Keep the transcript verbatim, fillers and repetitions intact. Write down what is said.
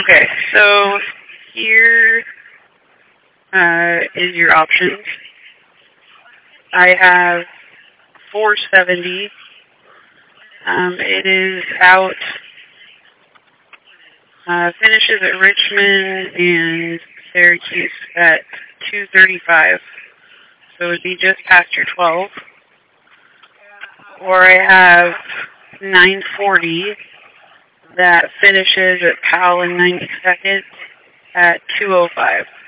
Okay, so here uh, is your options. I have four seventy. Um, it is out. Uh, finishes at Richmond and Syracuse at two thirty-five. So it would be just past your twelve. Or I have nine forty that finishes at Powell and ninety-second at two oh five.